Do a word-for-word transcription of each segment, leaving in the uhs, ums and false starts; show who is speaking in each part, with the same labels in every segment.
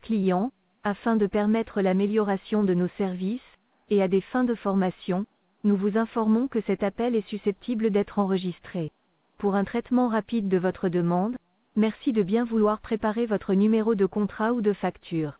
Speaker 1: client, afin de permettre l'amélioration de nos services, et à des fins de formation, nous vous informons que cet appel est susceptible d'être enregistré. Pour un traitement rapide de votre demande, merci de bien vouloir préparer votre numéro de contrat ou de facture.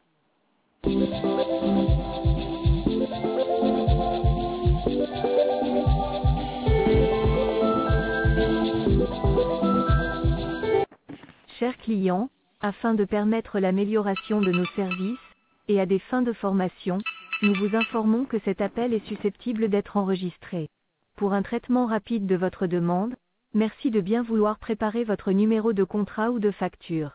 Speaker 1: Chers clients, afin de permettre l'amélioration de nos services, et à des fins de formation, nous vous informons que cet appel est susceptible d'être enregistré. Pour un traitement rapide de votre demande, merci de bien vouloir préparer votre numéro de contrat ou de facture.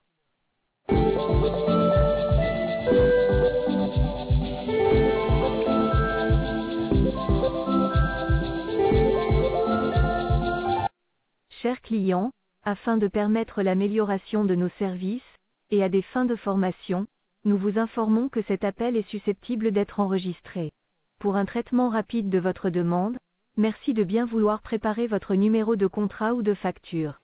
Speaker 1: Chers clients, afin de permettre l'amélioration de nos services, et à des fins de formation, nous vous informons que cet appel est susceptible d'être enregistré. Pour un traitement rapide de votre demande, merci de bien vouloir préparer votre numéro de contrat ou de facture.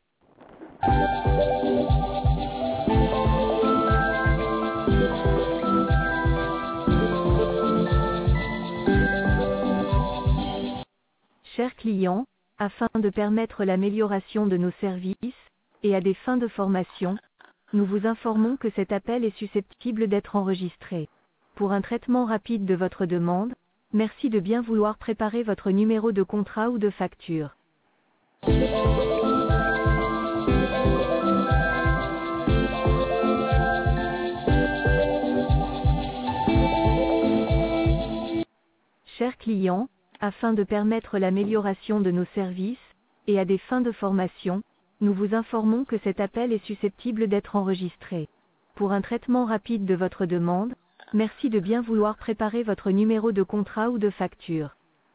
Speaker 1: Chers clients, afin de permettre l'amélioration de nos services, et à des fins de formation, nous vous informons que cet appel est susceptible d'être enregistré. Pour un traitement rapide de votre demande, merci de bien vouloir préparer votre numéro de contrat ou de facture. Chers clients, afin de permettre l'amélioration de nos services, et à des fins de formation, nous vous informons que cet appel est susceptible d'être enregistré. Pour un traitement rapide de votre demande, merci de bien vouloir préparer votre numéro de contrat ou de facture.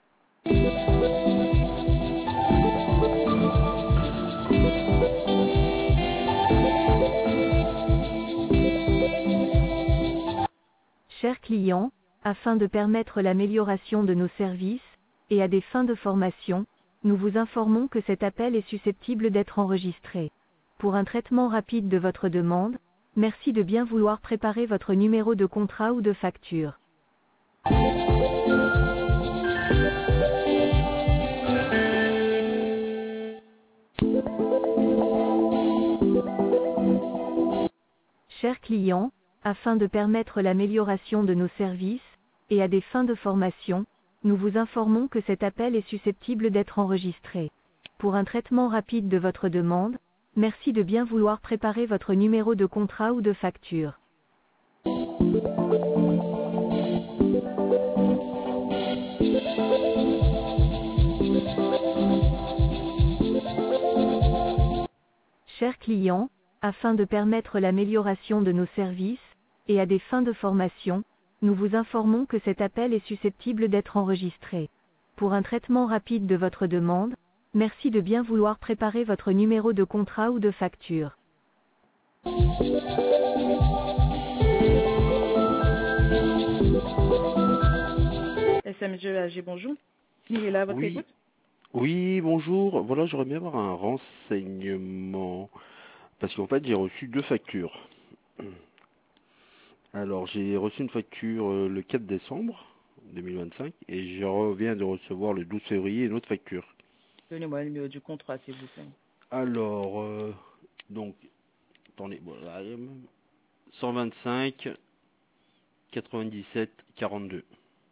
Speaker 1: Chers clients, afin de permettre l'amélioration de nos services, et à des fins de formation, nous vous informons que cet appel est susceptible d'être enregistré. Pour un traitement rapide de votre demande, merci de bien vouloir préparer votre numéro de contrat ou de facture. Chers clients, afin de permettre l'amélioration de nos services, et à des fins de formation, nous vous informons que cet appel est susceptible d'être enregistré. Pour un traitement rapide de votre demande, merci de bien vouloir préparer votre numéro de contrat ou de facture. Chers clients, afin de permettre l'amélioration de nos services, et à des fins de formation, nous vous informons que cet appel est susceptible d'être enregistré. Pour un traitement rapide de votre demande, merci de bien vouloir préparer votre numéro de contrat ou de facture.
Speaker 2: S M G A G, bonjour. Il est là à votre
Speaker 3: Oui,
Speaker 2: écoute.
Speaker 3: oui, bonjour. Voilà, j'aurais bien avoir un renseignement. Parce qu'en fait, j'ai reçu deux factures. Alors, j'ai reçu une facture euh, le quatre décembre deux mille vingt-cinq et je reviens de recevoir le douze février une autre facture.
Speaker 2: Donnez-moi le numéro du contrat, s'il vous plaît.
Speaker 3: Alors, euh, donc, attendez, voilà, cent vingt-cinq quatre-vingt-dix-sept quarante-deux.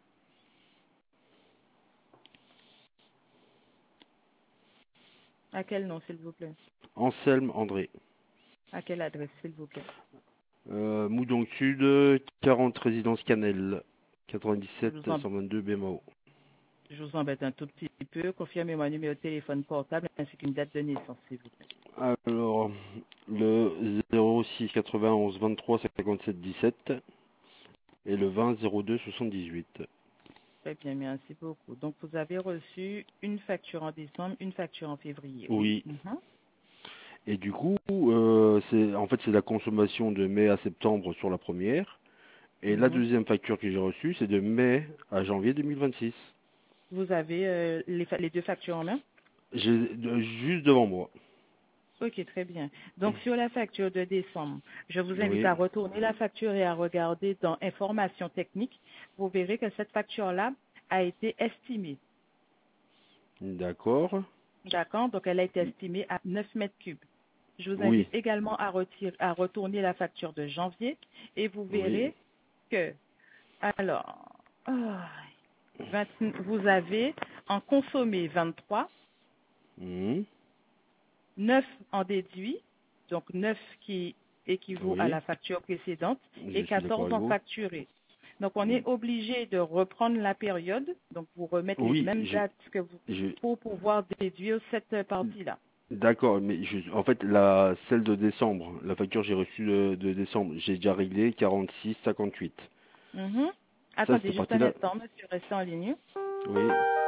Speaker 2: À quel nom, s'il vous plaît?
Speaker 3: Anselme André.
Speaker 2: À quelle adresse, s'il vous plaît?
Speaker 3: Euh, Moudon Sud, quarante résidence Canel,
Speaker 2: Je
Speaker 3: quatre-vingt-dix-sept
Speaker 2: vous, en-
Speaker 3: cent vingt-deux B M A O.
Speaker 2: je vous embête un tout petit peu. Confirmez-moi un numéro de téléphone portable ainsi qu'une date de naissance, s'il vous plaît.
Speaker 3: Alors, le zéro six quatre-vingt-onze vingt-trois cinquante-sept dix-sept et le vingt zéro deux soixante-dix-huit.
Speaker 2: Très bien, merci beaucoup. Donc, vous avez reçu une facture en décembre, une facture en février.
Speaker 3: Oui.
Speaker 2: Mhm.
Speaker 3: Et du coup, euh, c'est en fait c'est la consommation de mai à septembre sur la première. Et la
Speaker 2: Mhm.
Speaker 3: deuxième facture que j'ai reçue, c'est de mai à janvier deux mille vingt-six.
Speaker 2: Vous avez euh, les, fa- les deux factures en main?
Speaker 3: J'ai de- juste devant moi.
Speaker 2: Ok, très bien. Donc, sur la facture de décembre, je vous invite
Speaker 3: Oui,
Speaker 2: à retourner la facture et à regarder dans informations techniques. Vous verrez que cette facture-là a été estimée.
Speaker 3: d'accord.
Speaker 2: D'accord? Donc, elle a été estimée à neuf mètres cubes. Je vous
Speaker 3: Oui,
Speaker 2: invite également à, retirer, à retourner la facture de janvier et vous
Speaker 3: oui,
Speaker 2: verrez que, alors, ah, vingt vous avez en consommé vingt-trois,
Speaker 3: mhm,
Speaker 2: neuf en déduit, donc neuf qui équivaut à
Speaker 3: oui,
Speaker 2: la facture précédente
Speaker 3: je
Speaker 2: et
Speaker 3: suis d'accord
Speaker 2: quatorze
Speaker 3: avec
Speaker 2: en
Speaker 3: vous.
Speaker 2: facturé. Donc, on est obligé de reprendre la période, donc vous remettre les
Speaker 3: Oui,
Speaker 2: mêmes
Speaker 3: je,
Speaker 2: dates que vous
Speaker 3: je,
Speaker 2: pour pouvoir déduire cette partie-là.
Speaker 3: d'accord, mais je, en fait, la, celle de décembre, la facture que j'ai reçue de, de décembre, j'ai déjà réglé quarante-six cinquante-huit.
Speaker 2: Mhm.
Speaker 3: Ça,
Speaker 2: Attendez
Speaker 3: cette
Speaker 2: juste un
Speaker 3: partie-là,
Speaker 2: instant, monsieur, restez en ligne.
Speaker 3: oui.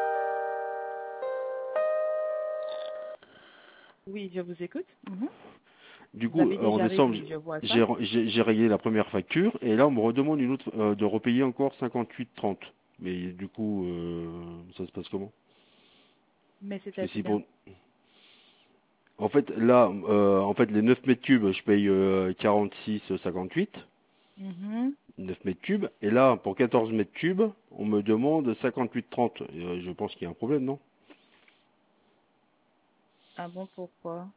Speaker 2: Oui, je vous écoute. Mhm.
Speaker 3: Du
Speaker 2: Vous
Speaker 3: coup,
Speaker 2: avez
Speaker 3: euh, en
Speaker 2: déjà
Speaker 3: décembre,
Speaker 2: réglé, je vois ça.
Speaker 3: j'ai j'ai- j'ai réglé la première facture et là, on me redemande une autre euh, de repayer encore cinquante-huit trente. Mais du coup, euh, ça se passe comment?
Speaker 2: Mais
Speaker 3: Parce que si
Speaker 2: c'est-à-dire,
Speaker 3: pour... En fait, là, euh, en fait, les neuf mètres cubes, je paye euh, quarante-six cinquante-huit,
Speaker 2: mhm.
Speaker 3: neuf mètres cubes. Et là, pour quatorze mètres cubes, on me demande cinquante-huit trente. Et, euh, je pense qu'il y a un problème, non?
Speaker 2: Ah bon, pourquoi?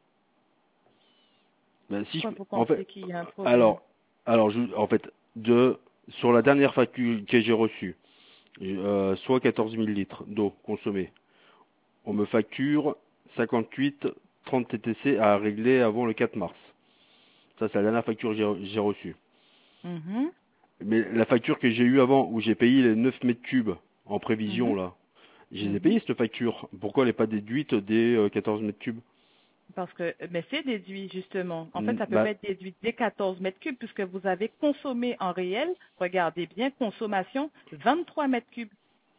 Speaker 3: Ben, si je,
Speaker 2: Pourquoi vous
Speaker 3: en fait,
Speaker 2: pensez qu'il y a un problème?
Speaker 3: alors, alors, je, en fait, de, sur la dernière facture que j'ai reçue, euh, soit quatorze mille litres d'eau consommée, on me facture cinquante-huit trente T T C à régler avant le quatre mars. Ça, c'est la dernière facture que j'ai j'ai reçue.
Speaker 2: Mhm,
Speaker 3: Mais la facture que j'ai eue avant, où j'ai payé les neuf mètres cubes en
Speaker 2: mhm,
Speaker 3: prévision, là, je les ai
Speaker 2: mhm.
Speaker 3: payées, cette facture. Pourquoi elle n'est pas déduite des euh, quatorze mètres cubes?
Speaker 2: Parce que, mais c'est déduit justement. En fait,
Speaker 3: Hmm,
Speaker 2: ça peut pas
Speaker 3: Bah,
Speaker 2: être déduit des quatorze mètres cubes puisque vous avez consommé en réel, regardez bien, consommation vingt-trois mètres cubes.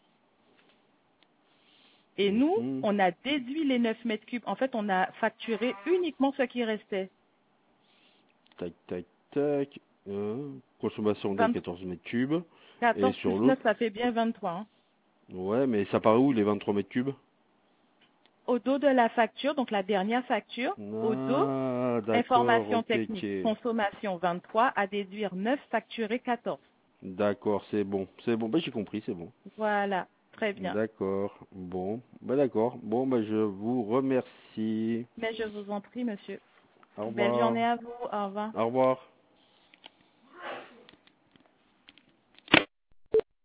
Speaker 2: Et nous,
Speaker 3: mhm.
Speaker 2: on a déduit les neuf mètres cubes. En fait, on a facturé uniquement ce qui restait.
Speaker 3: Tac, tac, tac. Euh, consommation des quatorze mètres cubes. Et
Speaker 2: quatorze
Speaker 3: sur
Speaker 2: plus
Speaker 3: l'autre,
Speaker 2: neuf, ça fait bien vingt-trois. Hein.
Speaker 3: ouais, mais ça part où les vingt-trois mètres cubes?
Speaker 2: Au dos de la facture, donc la dernière facture, au dos,
Speaker 3: Ah, d'accord,
Speaker 2: information
Speaker 3: ok,
Speaker 2: technique,
Speaker 3: ok.
Speaker 2: consommation vingt-trois, à déduire neuf, facturé quatorze.
Speaker 3: D'accord, c'est bon, c'est bon, bah j'ai compris, c'est bon.
Speaker 2: Voilà, très bien.
Speaker 3: D'accord, bon, bah d'accord, bon, bah je vous remercie.
Speaker 2: Mais je vous en prie, monsieur.
Speaker 3: Au
Speaker 2: Belle
Speaker 3: revoir,
Speaker 2: journée à vous. Au revoir.
Speaker 3: au revoir.